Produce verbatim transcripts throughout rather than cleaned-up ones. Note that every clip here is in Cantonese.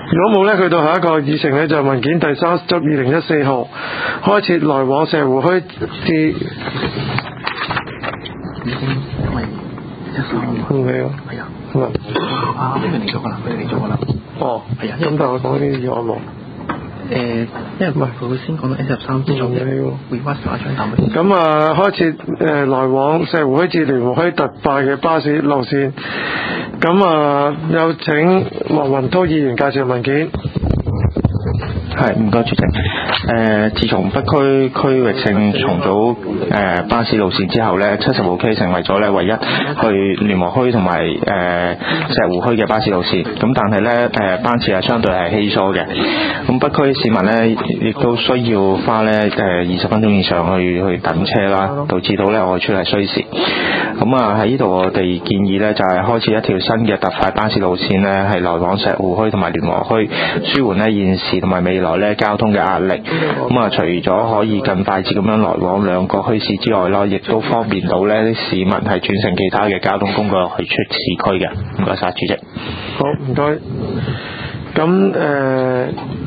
如果冇咧，去到下一個議程咧就係文件第三十二零一四號，開設來往石湖墟至已經因為一三唔係啊， 係啊， 係啊，佢哋嚟咗㗎啦，佢哋嚟咗㗎啦。 哦， 係啊， 咁但係我講呢啲議案喎。 誒，因為唔係佢會先講到 S 十三先做嘅，request 一張單俾。 咁啊，開設誒來往石湖墟至聯和墟特快嘅巴士路線。咁啊，有請黃雲濤議員介紹文件。 係，唔該主席。誒、呃，自從北區區域性重組誒、呃、巴士路線之後咧，七十號 K 成為咗咧唯一去聯和墟同埋誒石湖墟嘅巴士路線。咁但係咧誒班次係相對係稀疏嘅。咁北區市民咧亦都需要花咧誒二十分鐘以上去去等車啦，導致到咧外出係需時。咁啊喺呢度我哋建議咧就係、是、開始一條新嘅特快巴士路線咧，係來往石湖墟同埋聯和墟，舒緩咧現時同埋未來咧交通嘅壓力。咁啊，除咗可以更快捷咁樣來往兩個墟市之外啦，亦都方便到咧啲市民係轉乘其他嘅交通工具去出市區嘅。唔該晒，主席。 好，唔該。咁誒、呃，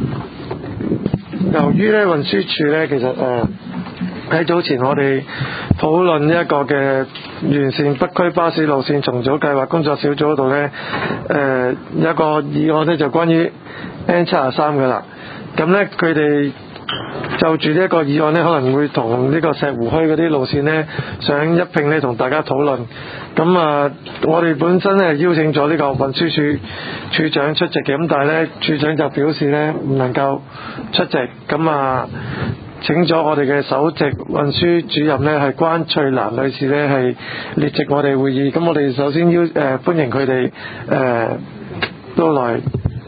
由於咧運輸署咧，其實誒喺、呃、早前我哋討論一個嘅完善北區巴士路線重組計劃工作小組嗰度咧，誒、呃、有一個議案咧就關於 N 七十三嘅啦。咁咧佢哋就住呢一個議案咧，可能會同呢個石湖墟嗰啲路線咧，想一併咧同大家討論。咁啊，我哋本身咧邀請咗呢個運輸署署長出席嘅，咁但係咧署長就表示咧唔能夠出席。咁啊，請咗我哋嘅首席運輸主任咧係關翠蘭女士咧係列席我哋會議。咁我哋首先邀誒、呃、歡迎佢哋誒都來。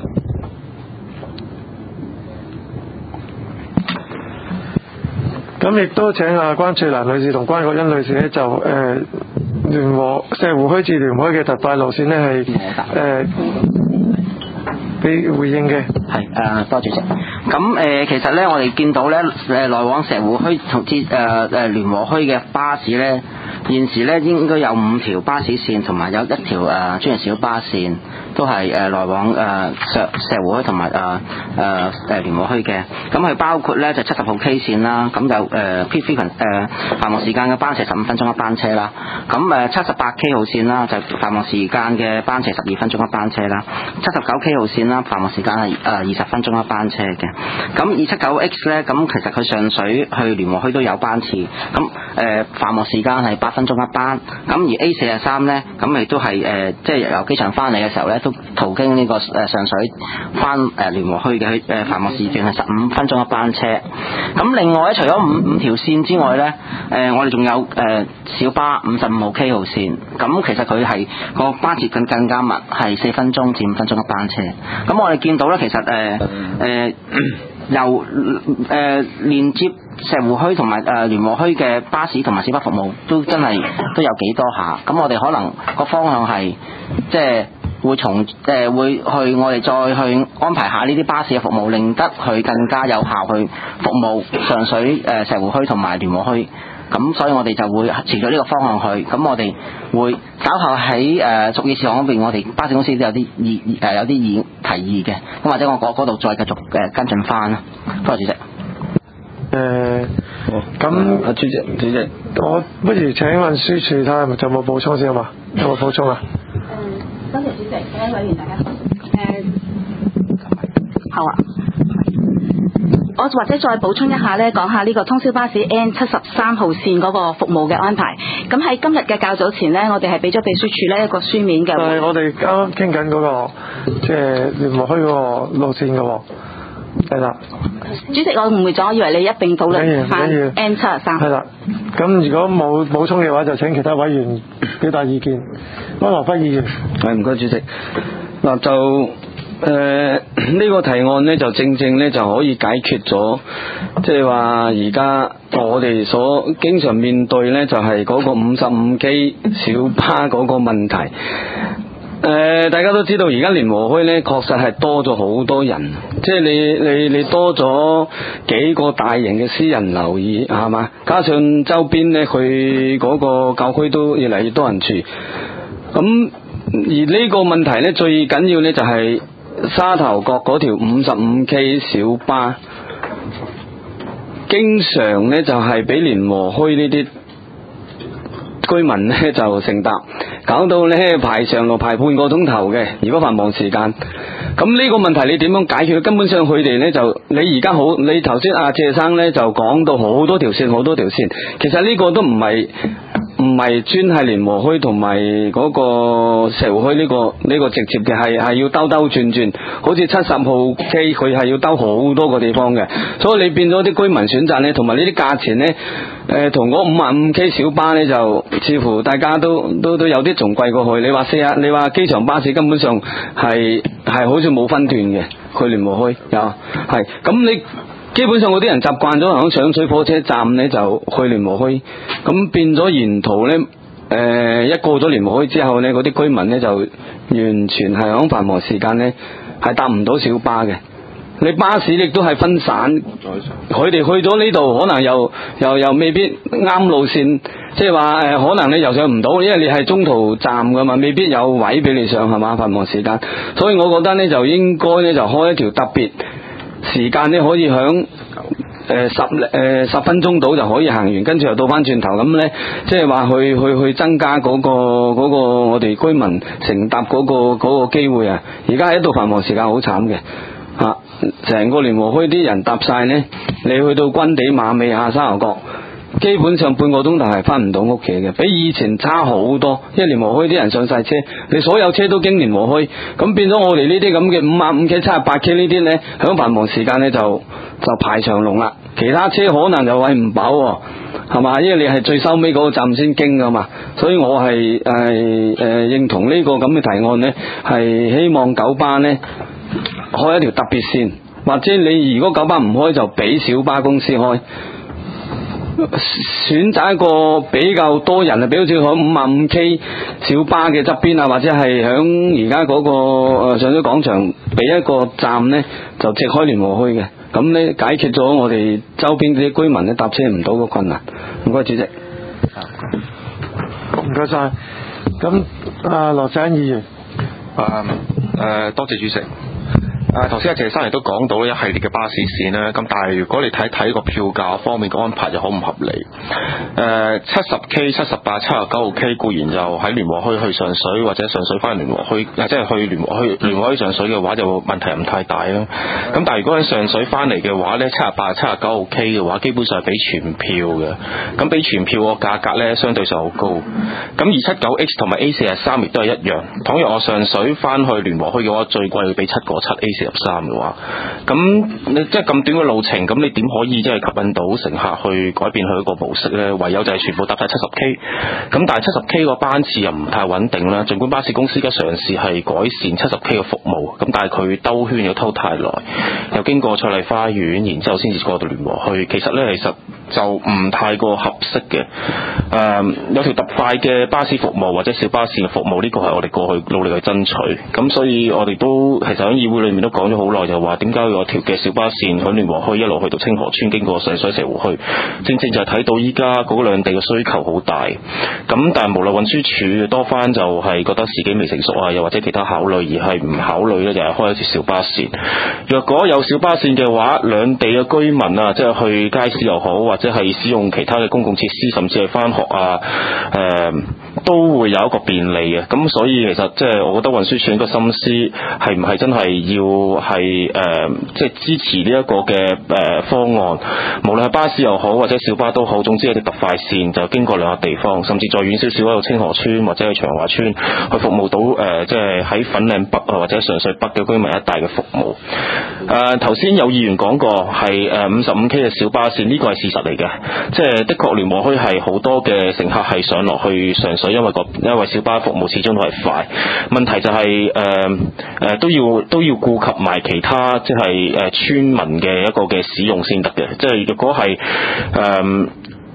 咁亦都請阿關翠蘭女士同關國欣女士咧就誒聯和石湖墟至聯和墟嘅特快路線咧係誒俾回應嘅。 係誒，多謝主席。咁誒、呃，其實咧我哋見到咧誒來往石湖墟同至誒誒聯和墟嘅巴士咧，現時咧應該有五條巴士線同埋有一條誒專營小巴線，都係誒來往誒石石湖墟同埋誒誒誒聯和墟嘅。咁佢包括咧就七十號 K 線啦，咁就誒 peak frequency 誒繁忙時間嘅班次十五分鐘一班車啦。咁誒七十八 K 號線啦，就繁忙時間嘅班次十二分鐘一班車啦。七十九 K 號線啦，繁忙時間係誒二十分鐘一班車嘅。咁二七九 X 咧，咁其實佢上水去聯和墟都有班次，咁誒繁忙時間係八分鐘一班。咁而 A 四十三咧，咁亦都係誒即係由機場翻嚟嘅時候咧，都途經呢個誒上水翻誒聯和墟嘅誒繁忙時段係十五分鐘一班車。咁另外咧，除咗五五條線之外咧，誒我哋仲有誒小巴五十五號 K 號線，咁其實佢係個班次更更加密，係四分鐘至五分鐘一班車。咁我哋見到咧，其實誒誒、呃呃、由誒、呃、連接石湖墟同埋誒聯和墟嘅巴士同埋小巴服務都真係都有幾多下。咁我哋可能個方向係即係會從誒、呃、會去我哋再去安排下呢啲巴士嘅服務，令得佢更加有效去服務上水誒、呃、石湖墟同埋聯和墟。咁所以我哋就會朝咗呢個方向去。咁我哋會稍後喺誒屬意事項嗰邊，我哋巴士公司都有啲意誒有啲意提議嘅。咁或者我嗰嗰度再繼續誒跟進翻啦。多謝主席。 誒，咁阿主席，主席， 我不如請運輸署睇下，有冇補充先好嘛？有冇補充啊？ 誒，多謝主席，各位委員大家好。誒，好啊。我或者再補充一下咧，講下呢個通宵巴士 N 七十三號線嗰個服務嘅安排。咁喺今日嘅較早前咧，我哋係俾咗秘書處咧一個書面嘅。 但係我哋啱啱傾緊嗰個即係聯和墟嗰個路線嘅喎，係啦。 主席，我誤會咗，我以為你一並討論翻 N 七十三。 係啦，咁如果冇補充嘅話，就請其他委員表達意見。安華輝議員， 係唔該主席。嗱就。誒、呃，呢、這個提案呢，就正正呢，就可以解決咗，即係話而家我哋所經常面對呢，就係、是、嗰個五十五 K 小巴嗰個問題。誒、呃，大家都知道而家聯和墟呢，確實係多咗好多人，即係你你你多咗幾個大型嘅私人樓宇係嘛，加上周邊呢，佢嗰個舊區都越嚟越多人住。咁而呢個問題呢，最緊要呢，就係、是。 沙頭角嗰條五十五 K 小巴，經常呢就係俾蓮禾墟呢啲居民呢就乘搭，搞到呢排長路排半個鐘頭嘅，如果繁忙時間。咁呢個問題你點樣解決？根本上佢哋呢就，你而家好，你頭先阿謝生呢就講到好多條線，好多條線，其實呢個都唔係唔係專係蓮禾墟同埋嗰個石湖墟呢個呢個直接嘅，係係要兜兜轉轉，好似七十號 K 佢係要兜好多個地方嘅，所以你變咗啲居民選擇呢，同埋呢啲價錢呢，誒同嗰五十五 K 小巴呢，就似乎大家都都都有啲仲貴過去。你話四啊，你話機場巴士根本上係係好似冇分段嘅，去蓮禾墟有係咁你。基本上嗰啲人習慣咗響上水火車站呢，就去蓮禾墟，咁變咗沿途呢，誒、呃、一過咗蓮禾墟之後呢，嗰啲居民呢，就完全係響繁忙時間呢，係搭唔到小巴嘅。你巴士亦都係分散，佢哋去咗呢度可能又又又未必啱路線，即係話誒可能你又上唔到，因為你係中途站噶嘛，未必有位俾你上係嘛，繁忙時間。所以我覺得呢，就應該呢，就開一條特別時間呢，可以響誒十誒十分鐘到就可以行完，跟住又倒翻轉頭咁呢，即係話去去去增加嗰個嗰個我哋居民乘搭嗰個嗰個機會啊！而家喺度繁忙時間好慘嘅嚇，成個蓮禾墟啲人搭晒呢，你去到軍地馬尾下沙頭角，基本上半個鐘頭係翻唔到屋企嘅，比以前差好多。因為蓮禾墟啲人上晒車，你所有車都經蓮禾墟，咁變咗我哋呢啲咁嘅五十五 K、七十八 K 呢啲呢，響繁忙時間呢就就排長龍啦。其他車可能就喂唔飽，係嘛？因為你係最收尾嗰個站先經噶嘛，所以我係誒誒認同呢個咁嘅提案呢，係希望九巴呢開一條特別線，或者你如果九巴唔開就俾小巴公司開。選擇一個比較多人啊，比如好似響五十五 K 小巴嘅側邊啊，或者係響而家嗰個誒上水廣場俾一個站呢，就直開蓮禾墟嘅，咁呢解決咗我哋周邊啲居民呢搭車唔到嘅困難。唔該主席。 唔該晒。咁啊羅生議員。 啊誒、呃、多謝主席。誒頭先阿謝生亦都講到一系列嘅巴士線啦，咁但係如果你睇睇個票價方面嘅安排就好唔合理。誒七十 K、七十八、七十九號 K 固然就喺蓮禾墟去上水或者上水翻蓮禾墟，即係去蓮禾墟蓮禾墟上水嘅話就問題唔太大啦。咁但係如果喺上水翻嚟嘅話呢，七十八、七十九號 K 嘅話基本上係俾全票嘅，咁俾全票個價格呢，相對上好高。咁二七九 H 同埋 A 四十三亦都係一樣。倘若我上水翻去蓮禾墟嘅話，最貴要俾七個七 A 四十三嘅話，咁你即係咁短嘅路程，咁你點可以即係吸引到乘客去改變佢一個模式呢？唯有就係全部搭晒七十 K， 咁但係七十 K 個班次又唔太穩定啦。儘管巴士公司而家嘗試係改善七十 K 嘅服務，咁但係佢兜圈要兜太耐，又經過翠麗花園，然之後先至過到蓮禾墟，其實呢，其實就唔太過合適嘅。誒、嗯、有條特快嘅巴士服務或者小巴士嘅服務，呢、這個係我哋過去努力去爭取。咁所以我哋都其實喺議會裏面都講咗好耐，就話點解有條嘅小巴線喺蓮禾墟一路去到清河村，經過上水石湖墟，正正就係睇到依家嗰兩地嘅需求好大。咁但係無論運輸署多番就係覺得時機未成熟啊，又或者其他考慮而係唔考慮呢，就係開一條小巴線。若果有小巴線嘅話，兩地嘅居民啊，即係去街市又好，或者係使用其他嘅公共設施，甚至係翻學啊，誒、呃、都會有一個便利嘅。咁所以其實即係我覺得運輸署應該心思係唔係真係要係誒即係支持呢一個嘅誒、呃、方案，無論係巴士又好或者小巴都好，總之係條特快線就經過兩個地方，甚至再遠少少喺度清河村或者係長華村去服務到誒即係喺粉嶺北啊或者上水北嘅居民一帶嘅服務。誒頭先有議員講過係誒五十五 K 嘅小巴線，呢、這個係事實嚟嘅，即係的確蓮禾墟係好多嘅乘客係上落去上水，因為個因為小巴服務始終都係快。問題就係誒誒都要都要顧及埋其他即係誒村民嘅一個嘅使用先得嘅，即係如果係誒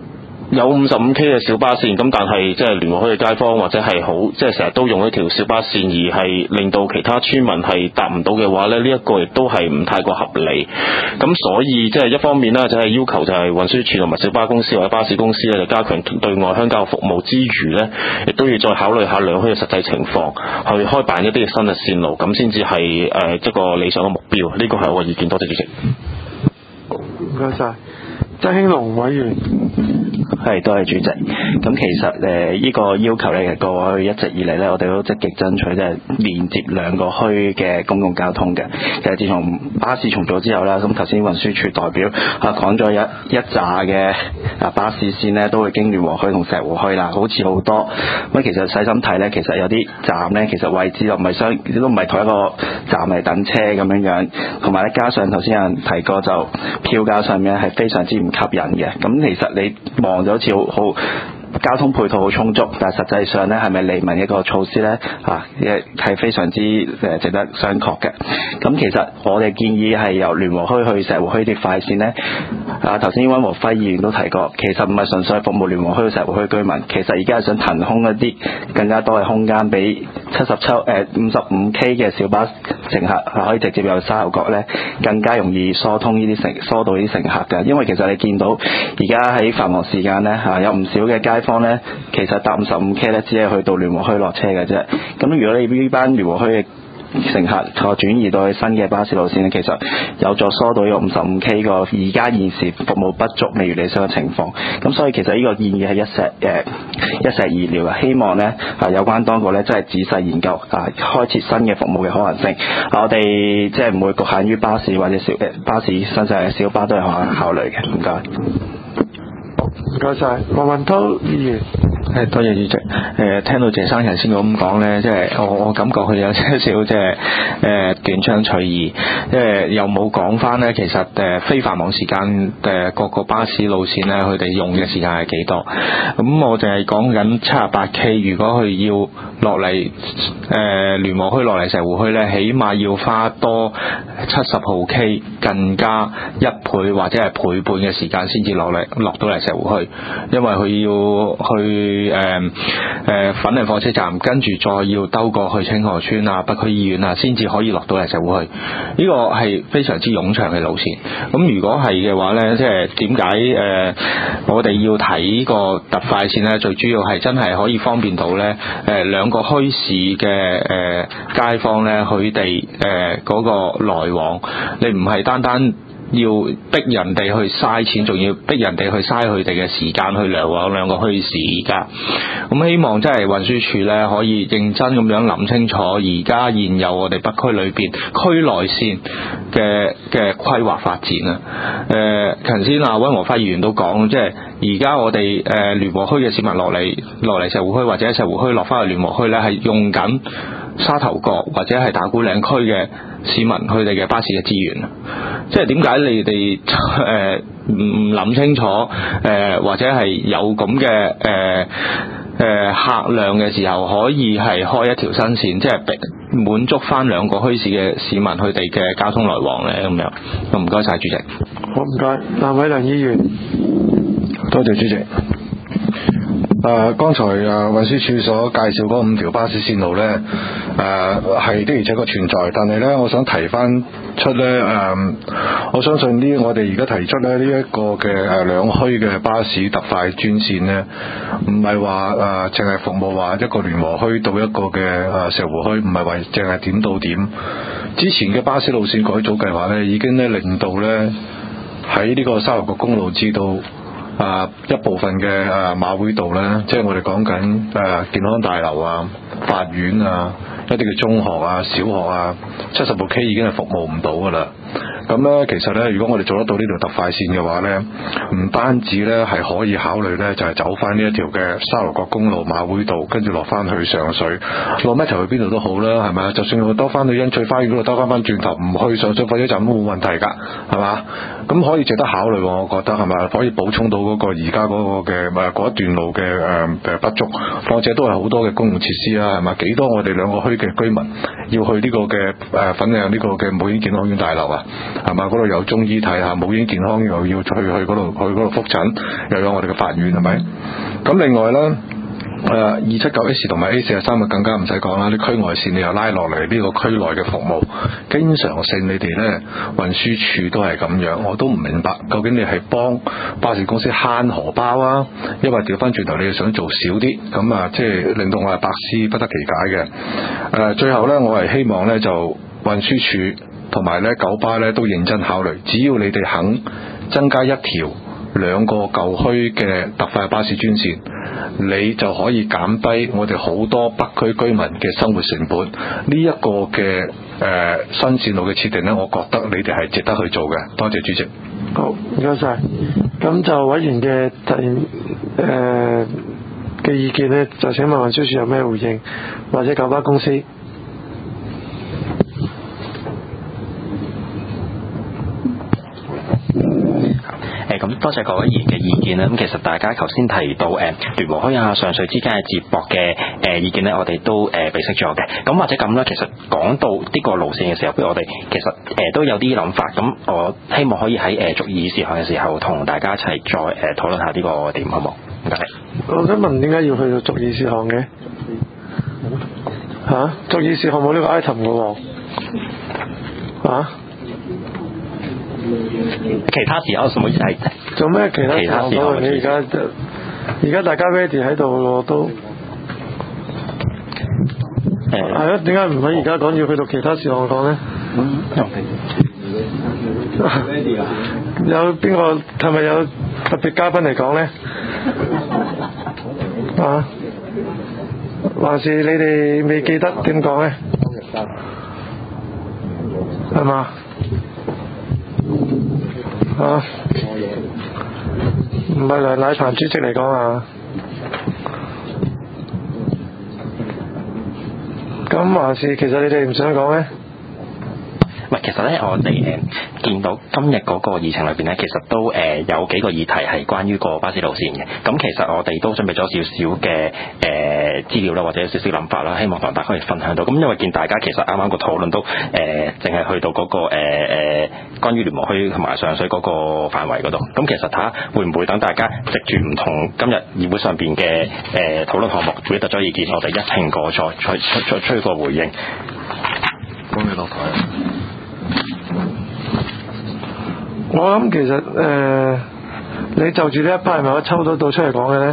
有五十五 K 嘅小巴線，咁但係即係聯和墟嘅街坊或者係好即係成日都用一條小巴線，而係令到其他村民係搭唔到嘅話咧，呢、這、一個亦都係唔太過合理。咁所以即係一方面啦，就係要求就係運輸署同埋小巴公司或者巴士公司咧，就加強對外鄉郊服務之餘咧，亦都要再考慮下兩區嘅實際情況，去開辦一啲新嘅線路，咁先至係誒一個理想嘅目標。呢、這個係我嘅意見，多謝主席。 唔該晒。曾興龍委員， 係多謝主席。咁其實誒呢個要求咧，過去一直以嚟咧，我哋都積極爭取即係連接兩個區嘅公共交通嘅。其實自從巴士重組之後啦，咁頭先運輸署代表啊講咗一一紮嘅啊巴士線咧，都會經聯和墟同石湖墟啦，好似好多。咁其實細心睇咧，其實有啲站咧，其實位置又唔係相，都唔係同一個站嚟等車咁樣樣。同埋咧，加上頭先有人提過，就票價上面係非常之唔吸引嘅。咁其實你望咗好似好好交通配套好充足，但係實際上咧係咪利民一個措施咧？啊，係非常之誒值得商榷嘅。咁其實我哋建議係由聯和墟去石湖墟啲快線咧。啊，頭先溫和輝議員都提過，其實唔係純粹服務聯和墟、石湖墟居民，其實而家係想騰空一啲更加多嘅空間俾七十七誒五十五 K 嘅小巴乘客可以直接由沙頭角咧，更加容易疏通呢啲乘疏導呢啲乘客嘅。因為其實你見到而家喺繁忙時間咧，啊有唔少嘅街坊咧，其實搭五十五 K 咧，只係去到聯和墟落車嘅啫。咁如果你呢班聯和墟嘅乘客再轉移到去新嘅巴士路線咧，其實有助疏導呢個五十五 K 個而家現時服務不足未如理想嘅情況。咁所以其實呢個建議係一石誒一石二鳥嘅，希望咧啊有關當局咧真係仔細研究啊，開設新嘅服務嘅可能性。啊、我哋即係唔會局限於巴士或者小誒巴士新世嘅小巴都係可能考慮嘅。唔該。 唔該晒，黃雲濤議員。 係多謝主席。誒、呃、聽到謝生頭先咁講咧，即係我我感覺佢有少少即係誒斷章取義，即係又冇講翻咧。其實誒、呃、非繁忙時間誒各個巴士路線咧，佢哋用嘅時間係幾多？咁我淨係講緊七十八 K， 如果佢要落嚟誒聯和墟落嚟石湖墟咧，起碼要花多七十號 K 更加一倍或者係倍半嘅時間先至落嚟落到嚟石湖墟，因為佢要去。誒誒、呃、粉嶺火車站，跟住再要兜過去清河村啊、北區醫院啊，先至可以落到嚟石湖墟。呢、這個係非常之冗長嘅路線。咁如果係嘅話呢，即係點解誒我哋要睇個特快線呢？最主要係真係可以方便到呢誒、呃、兩個墟市嘅誒、呃、街坊呢，佢哋誒嗰個來往，你唔係單單要逼人哋去嘥錢，仲要逼人哋去嘥佢哋嘅時間去來往兩個墟市。而家咁希望真係運輸署咧可以認真咁樣諗清楚，而家現有我哋北區裏邊區內線嘅嘅規劃發展啊。誒頭先啊溫和輝議員都講，即係而家我哋誒聯和墟嘅市民落嚟落嚟石湖墟或者石湖墟落翻去聯和墟咧，係用緊沙頭角或者係打鼓嶺區嘅市民佢哋嘅巴士嘅資源。即係點解你哋誒唔諗清楚誒、呃，或者係有咁嘅誒誒客量嘅時候，可以係開一條新線，即係滿足翻兩個墟市嘅市民佢哋嘅交通來往咧咁樣。咁唔該晒主席。 好，唔該，藍偉良議員。 多謝主席。誒、呃，剛才誒運輸署所介紹嗰五條巴士線路呢，誒、呃、係的而且確存在，但係呢，我想提翻出呢，誒、呃，我相信呢，我哋而家提出咧呢一個嘅誒兩區嘅巴士特快專線呢，唔係話誒淨係服務話一個聯和墟到一個嘅誒石湖墟，唔係話淨係點到點。之前嘅巴士路線改組計劃呢，已經呢令到呢喺呢個沙頭角公路至到啊，一部分嘅誒、啊、馬會道咧，即係我哋講緊誒健康大樓啊、法院啊、一啲嘅中學啊、小學啊，七十部 K 已經係服務唔到噶啦。咁咧，其實咧，如果我哋做得到呢條特快線嘅話咧，唔單止咧係可以考慮咧，就係、是、走翻呢一條嘅沙頭角公路馬會道，跟住落翻去上水，落咩頭去邊度都好啦，係咪啊？就算我兜翻去欣翠花園嗰度兜翻翻轉頭，唔去上水火車站都冇問題㗎，係嘛？咁可以值得考慮，我覺得係咪？可以補充到嗰個而家嗰個嘅誒嗰一段路嘅誒誒不足，況且都係好多嘅公共設施啊，係咪？幾多我哋兩個區嘅居民要去呢個嘅誒粉嶺呢個嘅母嬰健康院大樓啊？ 係嘛？嗰度有中醫睇下，母嬰健康又要去去嗰度去嗰度覆診，又有我哋嘅法院係咪？咁另外咧。誒二七九 S 同埋 A 四十三啊，更加唔使講啦！啲區外線你又拉落嚟呢個區內嘅服務，經常性你哋呢運輸署都係咁樣，我都唔明白，究竟你係幫巴士公司慳荷包啊，因為調翻轉頭你想做少啲，咁啊即係令到我係百思不得其解嘅。誒、呃、最後呢，我係希望呢就運輸署同埋呢九巴呢都認真考慮，只要你哋肯增加一條兩個舊墟嘅特快巴士專線，你就可以減低我哋好多北區居民嘅生活成本。呢、這、一個嘅誒、呃、新線路嘅設定呢，我覺得你哋係值得去做嘅。多謝主席。 好，唔該晒。咁就委員嘅提誒嘅意見呢，就請問運輸署有咩回應，或者九巴公司？ 誒咁多謝各位議員嘅意見啦。咁其實大家頭先提到誒聯和墟啊、上水之間嘅接駁嘅誒意見咧，我哋都誒備悉咗嘅。咁或者咁啦，其實講到呢個路線嘅時候，不如我哋其實誒、呃、都有啲諗法。咁我希望可以喺誒逐議事項嘅時候，同大家一齊再誒、呃、討論下呢個點，好冇？唔該。 我想問點解要去到逐議事項嘅？嚇、啊，逐議事項冇呢個 item 嘅喎。嚇、啊？ 其他時候唔好意思係做咩其他時候？ 其他時候你而家而家大家 ready 喺度咯，都誒係啊？點解唔喺而家講，要去到其他時項講咧？ 嗯， 有邊個係咪有特別嘉賓嚟講咧？啊？還是你哋未記得點講咧？係嘛？啊，唔係梁乃鵬主席嚟講啊，咁還是其實你哋唔想講咧？ 唔係，其實咧，我哋誒見到今日嗰個議程裏邊咧，其實都誒、呃、有幾個議題係關於個巴士路線嘅。咁其實我哋都準備咗少少嘅誒資料啦，或者少少諗法啦，希望同大家可以分享到。咁因為見大家其實啱啱個討論都誒淨係去到嗰、那個誒誒、呃、關於聯和墟同埋上水嗰個範圍嗰度。咁其實睇下會唔會等大家藉住唔同今日議會上邊嘅誒討論項目，表達咗意見，我哋一併過再再再出個回應。 幫你落台。 我諗其實誒、呃，你就住呢一 part 係咪可以抽得到出嚟講嘅咧？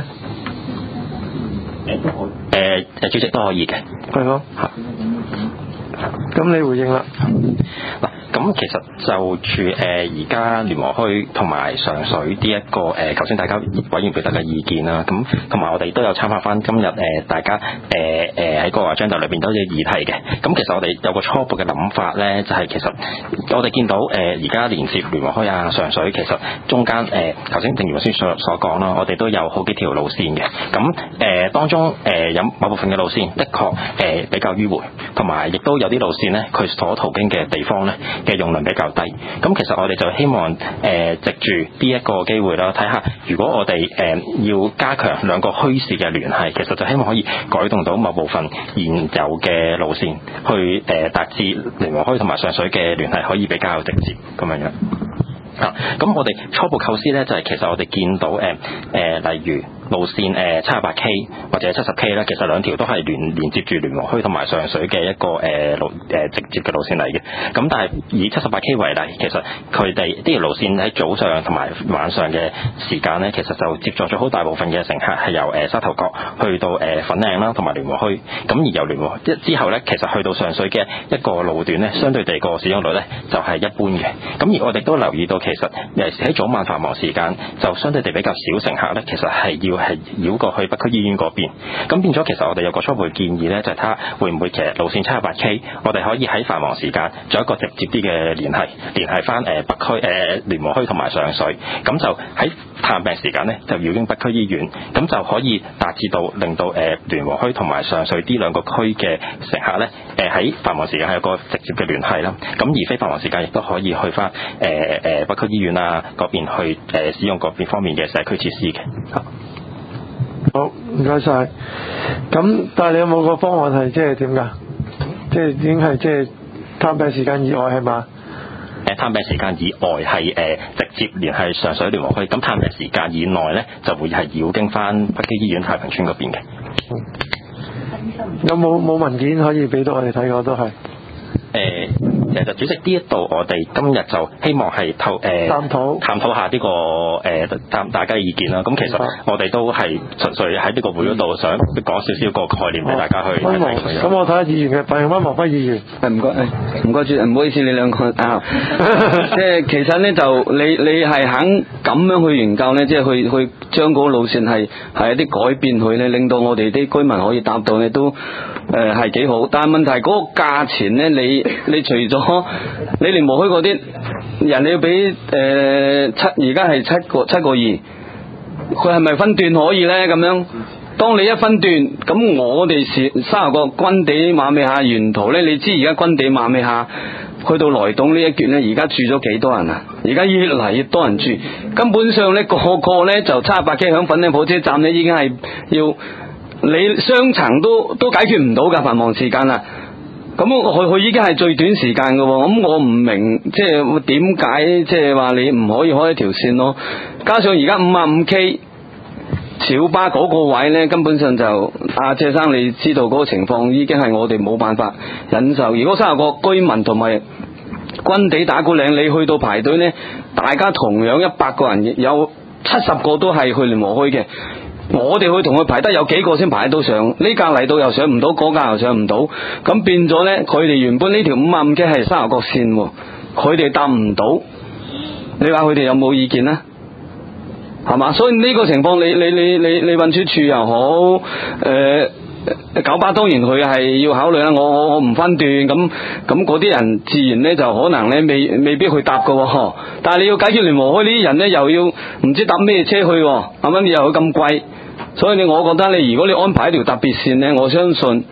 誒誒，主席都可以嘅。 係咯。嚇。咁你回應啦。 嗱。咁其實就住誒而家聯和墟同埋上水呢、這、一個誒，頭、呃、先大家委員表達嘅意見啦，咁同埋我哋都有參考翻今日誒、呃、大家誒誒喺個 agenda 裏邊都有議題嘅。咁其實我哋有個初步嘅諗法咧，就係、是、其實我哋見到誒而家連接聯和墟啊、上水，其實中間誒頭先正如我先所所講啦，我哋都有好幾條路線嘅。咁誒、呃、當中誒、呃、有某部分嘅路線，的確誒、呃、比較迂迴，同埋亦都有啲路線咧，佢所途經嘅地方咧嘅用量比較低，咁其實我哋就希望誒、呃、藉住呢一個機會啦，睇下如果我哋誒、呃、要加強兩個墟市嘅聯繫，其實就希望可以改動到某部分現有嘅路線，去誒達至聯和墟同埋上水嘅聯繫可以比較直接咁樣樣。啊，咁我哋初步構思咧，就係、是、其實我哋見到誒誒、呃，例如路線誒七十八 K 或者七十 K 咧，其實兩條都係連連接住聯和墟同埋上水嘅一個誒、呃、路誒、呃、直接嘅路線嚟嘅。咁但係以七十八 K 為例，其實佢哋呢條路線喺早上同埋晚上嘅時間咧，其實就接載咗好大部分嘅乘客係由誒、呃、沙頭角去到誒、呃、粉嶺啦，同埋聯和墟。咁而由聯和一之後咧，其實去到上水嘅一個路段咧，相對地個使用率咧就係、是、一般嘅。咁而我哋都留意到，其實尤其是喺早晚繁忙時間，就相對地比較少乘客咧，其實係要係繞過去北區醫院嗰邊。咁變咗，其實我哋有個初步建議咧，就係睇下會唔會其實路線七十八 K，我哋可以喺繁忙時間做一個直接啲嘅聯繫，聯繫翻誒北區誒聯和墟同埋上水。咁就喺探病時間咧，就繞經北區醫院，咁就可以達至到令到誒聯和墟同埋上水呢兩個區嘅乘客咧，誒喺繁忙時間係有個直接嘅聯繫啦。咁而非繁忙時間亦都可以去翻誒誒北區醫院啊嗰邊去誒、呃、使用嗰邊方面嘅社區設施嘅。 好，唔該晒。咁但係你有冇個方案係即係點㗎？即係已經係即係探病時間以外係嘛？ 誒誒探病時間以外係誒、呃、直接聯繫上水聯和墟，咁探病時間以內咧就會係繞經翻北基醫院太平村嗰邊嘅。 有冇冇文件可以俾到我哋睇過都係？ 誒，其實主席呢一度，我哋今日就希望係透誒探討探討下呢、這個誒大、呃、大家嘅意見啦。咁其實我哋都係純粹喺呢個會嗰度想講少少個概念俾大家去睇睇。 咁我睇下議員嘅反應，溫黃輝議員。 誒唔該誒唔該主，唔好意思，你兩個啊，即係其實咧就你你係肯咁樣去研究咧，即係去去將嗰個路線係係一啲改變佢咧，令到我哋啲居民可以搭到咧都。誒係幾好，但係問題嗰個價錢咧，你你除咗你聯和墟嗰啲人你要俾誒七，而家係七個七個二，佢係咪分段可以咧？咁樣，當你一分段，咁我哋是沙頭角軍地馬尾下沿途咧，你知而家軍地馬尾下去到來洞呢一橛咧，而家住咗幾多人啊？而家越嚟越多人住，根本上咧個個咧就七十八 K 響粉嶺火車站咧，已經係要。你雙層都都解決唔到㗎，繁忙時間啦。咁佢佢已經係最短時間㗎喎。咁我唔明，即係點解即係話你唔可以開一條線咯？加上而家五啊五 K 小巴嗰個位呢，根本上就阿謝生你知道嗰個情況已經係我哋冇辦法忍受。如果沙頭角居民同埋軍地打鼓嶺，你去到排隊呢，大家同樣一百個人，有七十個都係去聯和墟嘅。我哋去同佢排得有幾個先排得到上？呢架嚟到又上唔到，嗰架又上唔到，咁變咗呢，佢哋原本呢條五啊五 K 係沙頭角線，佢哋搭唔到，你話佢哋有冇意見呢？係嘛？所以呢個情況，你你你你你運輸處又好，誒、呃。九巴當然佢係要考慮啦，我我我唔分段咁咁嗰啲人自然咧就可能咧未未必去搭噶，但係你要解決聯和墟呢啲人咧又要唔知搭咩車去，係咪又咁貴？所以你我覺得你如果你安排一條特別線咧，我相信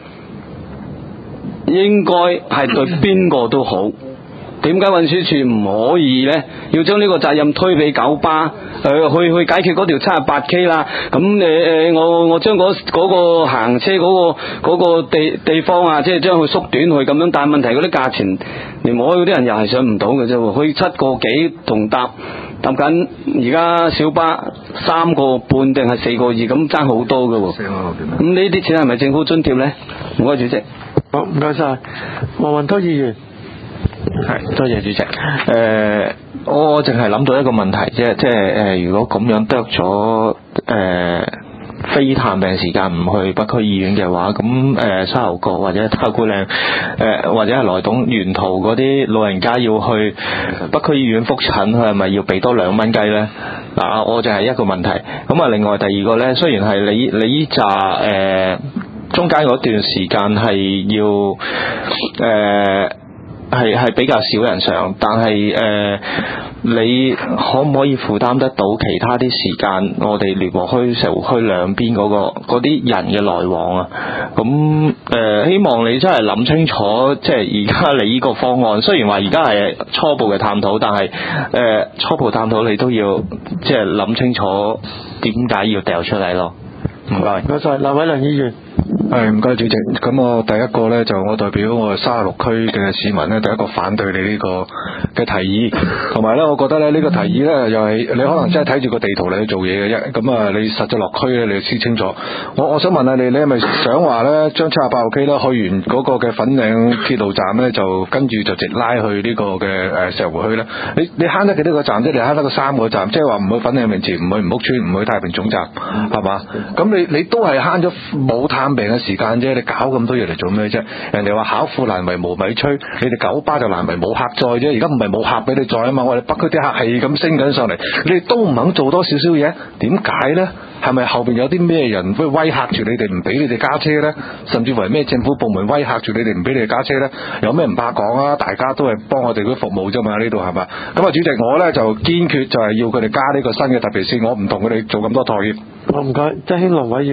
應該係對邊個都好。點解運輸處唔可以呢？要將呢個責任推俾九巴，誒、呃、去去解決嗰條七十八 K 啦。咁誒誒，我我將嗰嗰個行車嗰、嗰個、嗰個地地方啊，即係將佢縮短去咁樣。但係問題嗰啲價錢，連我嗰啲人又係上唔到嘅啫。去七個幾同搭搭緊，而家小巴三個半定係四個二咁爭好多嘅喎。咁呢啲錢係咪政府津貼呢？唔該主席。 好，唔該晒，黃雲濤議員。 係，多謝主席。誒、呃，我我淨係諗到一個問題啫，即係誒、呃，如果咁樣剁咗誒非探病時間唔去北區醫院嘅話，咁誒、呃、沙頭角或者太古嶺誒或者係來洞沿途嗰啲老人家要去北區醫院覆診，佢係咪要俾多兩蚊雞咧？嗱、啊，我就係一個問題。咁啊，另外第二個咧，雖然係你你依紮誒中間嗰段時間係要誒。呃係係比較少人上，但係誒、呃，你可唔可以負擔得到其他啲時間？我哋聯和墟、石湖墟兩邊嗰、嗰個嗰啲人嘅來往啊，咁誒、呃，希望你真係諗清楚，即係而家你呢個方案，雖然話而家係初步嘅探討，但係誒、呃、初步探討你都要即係諗清楚點解要掉出嚟咯。唔該， 唔該晒，劉偉良議員。 係唔該主席，咁我第一個呢，就我代表我三十六區嘅市民呢，第一個反對你呢個嘅提議，同埋呢，我覺得咧呢、呢個提議呢，又係你可能真係睇住個地圖嚟去做嘢嘅啫，咁啊你實際落區呢，你要知清楚。我我想問下你，你係咪想話呢，將七十八號 K 呢去完嗰個嘅粉嶺鐵路站呢，就跟住就直拉去呢個嘅誒石湖墟呢？你你慳得幾多個站啫？你慳得個三個站，即係話唔去粉嶺名池，唔去吳屋村，唔去太平總站，係嘛？咁你你都係慳咗冇探病嘅時間啫，你搞咁多嘢嚟做咩啫？人哋話巧婦難為無米炊，你哋九巴就難為冇客載啫。而家唔係冇客俾你載啊嘛，我哋北區啲客係咁升緊上嚟，你哋都唔肯做多少少嘢，點解呢？係咪後邊有啲咩人會威嚇住你哋唔俾你哋加車呢？甚至乎係咩政府部門威嚇住你哋唔俾你哋加車呢？有咩唔怕講啊？大家都係幫我哋嗰啲服務啫嘛，呢度係嘛？咁啊，主席我呢就堅決就係要佢哋加呢個新嘅特別線，我唔同佢哋做咁多妥協。 好，唔該，周興龍委員。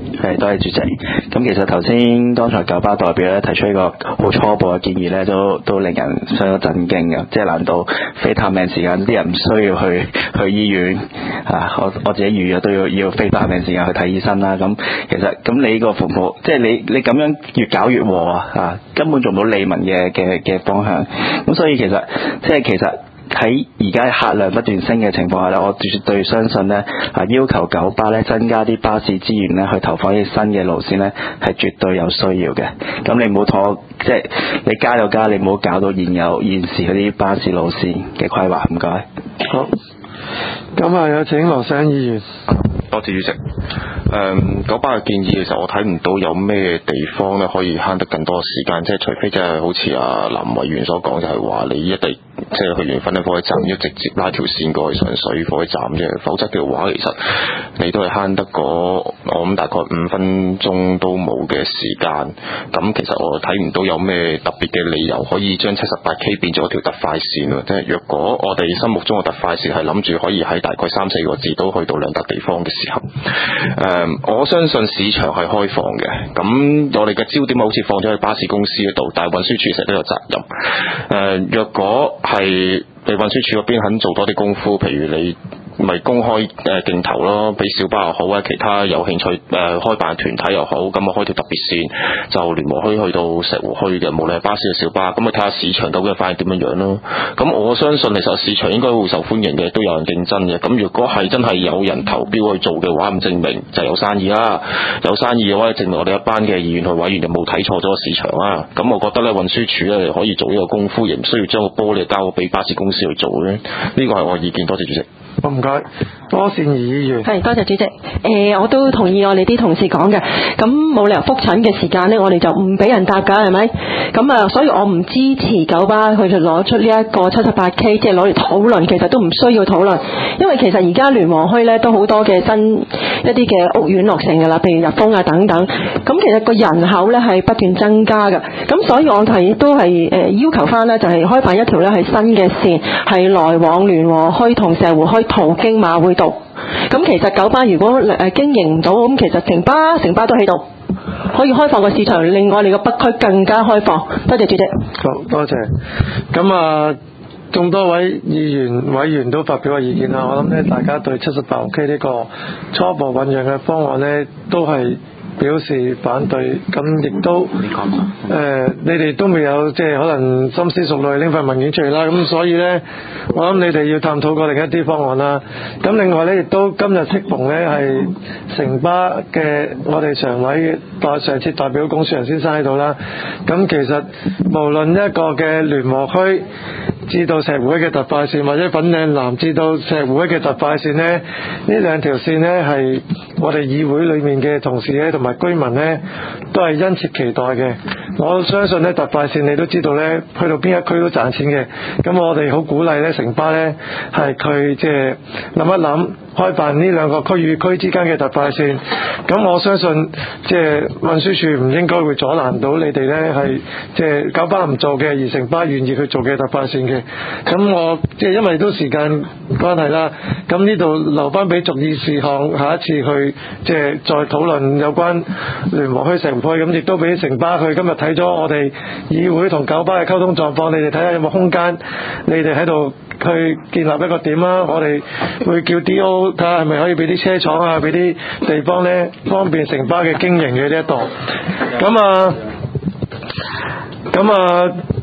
係，多謝主席。咁其實頭先剛才九巴代表咧提出一個好初步嘅建議咧，都都令人相當震驚嘅。即係難道非探命時間啲人唔需要去去醫院啊？我我自己預約都要要非探命時間去睇醫生啦。咁其實咁你個服務，即係你你咁樣越搞越禍啊！啊，根本做唔到利民嘅嘅嘅方向。咁所以其實即係其實。喺而家客量不斷升嘅情況下咧，我絕對相信咧，啊要求九巴咧增加啲巴士資源咧，去投放啲新嘅路線咧，係絕對有需要嘅。咁你唔好拖，即係你加就加，你唔好搞到現有現時嗰啲巴士路線嘅規劃。唔該。 好，咁啊有請羅生議員。 多謝主席。誒九巴嘅建議，其實我睇唔到有咩地方咧可以慳得更多時間，即係除非即係好似阿林委員所講，就係話你一定即係去完粉嶺火車站，要直接拉條線過去上水火車站啫。否則嘅話，其實你都係慳得嗰我諗大概五分鐘都冇嘅時間。咁其實我睇唔到有咩特別嘅理由可以將七十八 K 變咗條特快線喎。即係若果我哋心目中嘅特快線係諗住可以喺大概三四個字都去到兩笪地方嘅時候，誒、嗯、我相信市場係開放嘅。咁我哋嘅焦點好似放咗喺巴士公司嗰度，但係運輸署其實都有責任。誒、呃、若果係你運輸署嗰邊肯做多啲功夫，譬如你咪公開誒競投咯，俾小巴又好啊，其他有興趣誒、呃、開辦團體又好，咁啊開條特別線，就聯和墟去到石湖墟嘅，無論係巴士嘅小巴，咁啊睇下市場究竟反應點樣樣咯。咁我相信其實市場應該會受歡迎嘅，都有人競爭嘅。咁如果係真係有人投標去做嘅話，咁證明就有生意啦。有生意嘅話，證明我哋一班嘅議員同委員就冇睇錯咗個市場啦。咁我覺得咧運輸署咧可以做呢個功夫，亦唔需要將個波咧交俾巴士公司去做咧。呢個係我嘅意見，多謝主席。 好唔該，多善儀議員。 係，多謝主席。誒、呃，我都同意我哋啲同事講嘅。咁冇理由覆診嘅時間呢，我哋就唔俾人搭㗎，係咪？咁啊，所以我唔支持九巴佢就攞出呢一個七十八 K， 即係攞嚟討論，其實都唔需要討論，因為其實而家聯和墟呢都好多嘅新一啲嘅屋苑落成㗎啦，譬如日豐啊等等。咁其實個人口呢係不斷增加㗎。咁所以我提都係誒要求翻呢，就係開辦一條呢係新嘅線，係來往聯和墟同石湖墟途經馬會道。咁其實九巴如果誒經營唔到，咁其實成巴成巴都喺度，可以開放個市場，令我哋個北區更加開放。多謝主席。 好，多謝。咁啊，眾多位議員委員都發表個意見啦。我諗咧，大家對七十八號 K 呢個初步醞釀嘅方案咧，都係表示反對，咁亦都誒、呃，你哋都未有即係可能深思熟慮拎份文件出嚟啦，咁所以呢，我諗你哋要探討過另一啲方案啦。咁另外呢，亦都今日適逢呢係城巴嘅我哋常委代上次代表龔樹人先生喺度啦。咁其實無論一個嘅聯和墟至到石湖墟嘅特快線，或者粉嶺南至到石湖墟嘅特快線呢，呢兩條線呢係我哋議會裏面嘅同事呢同埋居民呢都係殷切期待嘅。我相信呢特快線你都知道呢，去到邊一區都賺錢嘅。咁我哋好鼓勵呢城巴呢係佢即係諗一諗開辦呢兩個區與區之間嘅特快線。咁我相信即係運輸署唔應該會阻攔到你哋呢係即係九巴唔做嘅，而城巴願意去做嘅特快線嘅。咁我即係因為都時間關係啦，咁呢度留翻俾逐議事項下一次去即係再討論有關聯和墟石湖墟，咁亦都俾城巴去今日睇咗我哋議會同九巴嘅溝通狀況，你哋睇下有冇空間，你哋喺度去建立一個點啦。我哋會叫 D O 睇下係咪可以俾啲車廠啊，俾啲地方呢方便城巴嘅經營嘅呢一度。咁啊，咁啊。